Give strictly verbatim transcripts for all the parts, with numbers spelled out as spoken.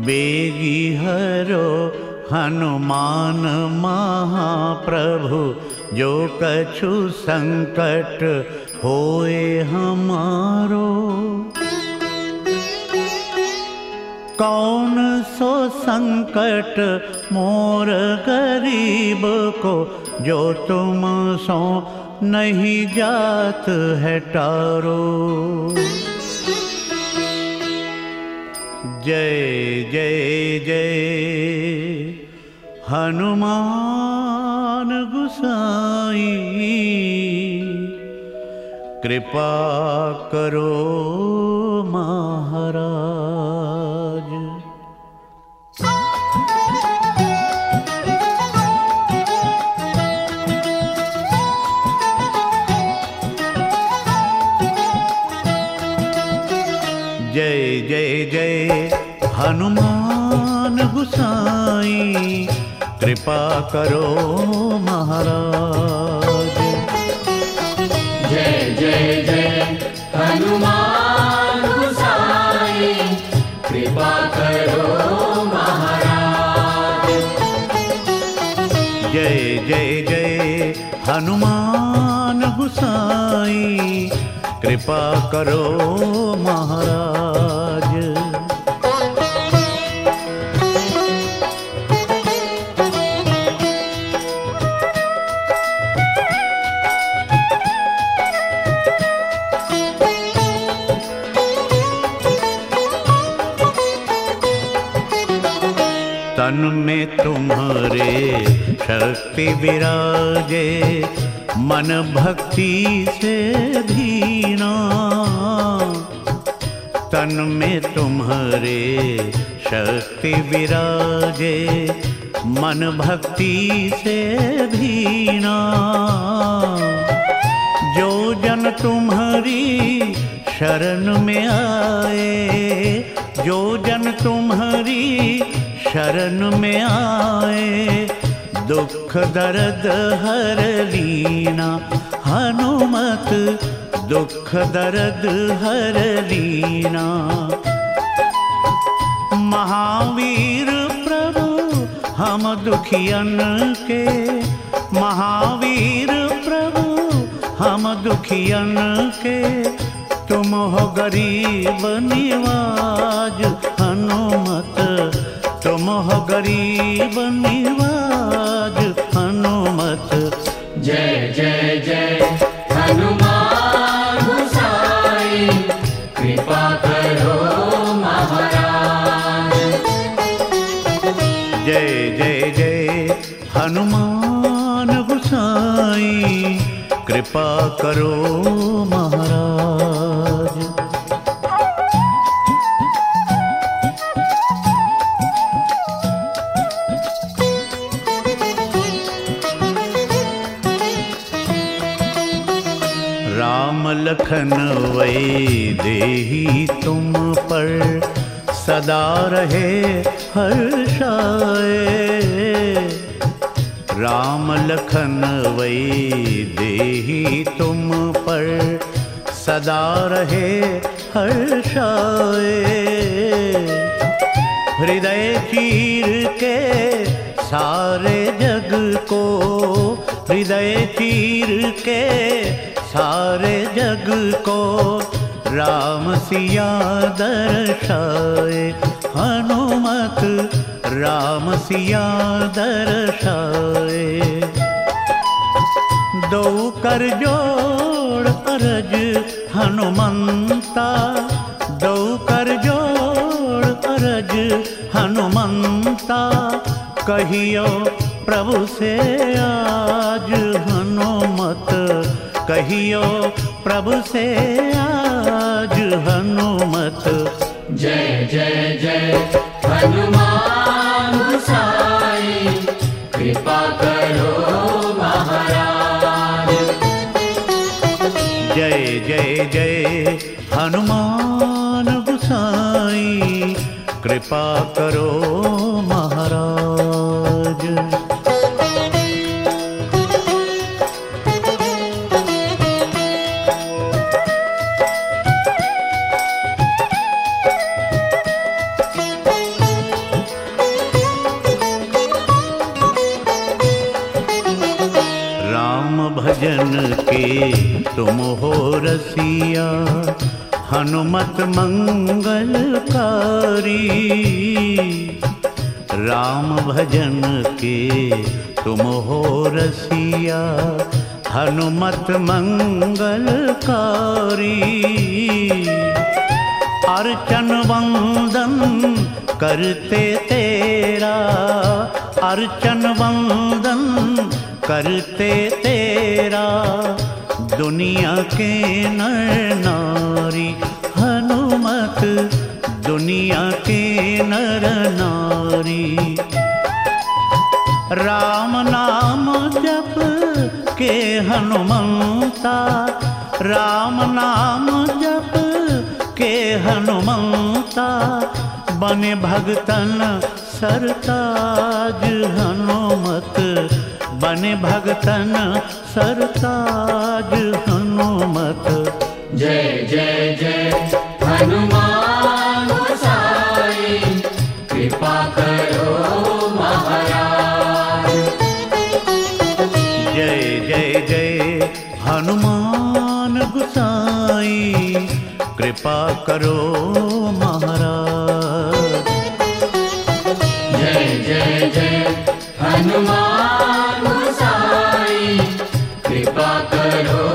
बेगी हरो हनुमान महाप्रभु, जो कछु संकट होए हमारो। कौन सो संकट मोर गरीब को, जो तुम सो नहीं जात है टारो। जय जय जय हनुमान गुसाई, कृपा करो महाराज। जय जय जय हनुमान गुसाई, कृपा करो महाराज। जय जय जय हनुमान गुसाई, कृपा करो महाराज। जय जय जय हनुमान गुसाई, कृपा करो महाराज। तन में तुम्हारे शक्ति विराजे, मन भक्ति से धीना। तन में तुम्हारे शक्ति विराजे, मन भक्ति से धीना। जो जन तुम्हारी शरण में आए, जो जन तुम्हारी शरण में आए, दुख दर्द हर लीना। हनुमत दुख दर्द हर लीना। महावीर प्रभु हम दुखियन के, महावीर प्रभु हम दुखियन के, तुम हो गरीब निवाज। हनुमत तुम हो गरीब निवाज हनुमत। जय जय जय हनुमान गुसाई, कृपा करो महाराज। जय जय जय हनुमान गुसाई, कृपा करो महाराज। राम लखन वै देही तुम पर, सदा रहे हर्षाए। राम लखन वै देही तुम पर, सदा रहे हर्षाए। हृदय चीर के सारे जग को, हृदय चीर के सारे जग को, राम सिया दर्शाए। हनुमत राम सिया दर्शाए। दो कर जोड़ अरज हनुमंता, दो कर जोड़ अरज हनुमंता। कहियो प्रभु से आज हनुमत, कहियो प्रभु से आज हनुमत। जय जय जय हनुमान गुसाई, कृपा करो महाराज। जय जय जय हनुमान गुसाई, कृपा करो महाराज। रसिया हनुमत मंगलकारी। राम भजन के तुम हो रसिया हनुमत मंगलकारी। अर्चन वंदन करते तेरा, अर्चन वंदन करते तेरा, दुनिया के नर नारी। हनुमत दुनिया के नर नारी। राम नाम जप के हनुमंता, राम नाम जप के हनुमंता, बने भगतन सरताज हनुमत, बने भगतन सरताज हनुमत। जय जय जय हनुमान गोसाई, कृपा करो महाराज। जय जय जय हनुमान गोसाई, कृपा करो महाराज। जय जय जय हनुमान गोसाई, कृपा करो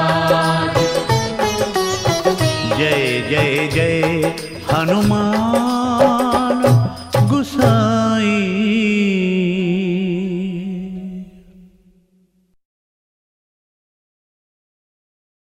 महाराज। जय जय जय हनुमान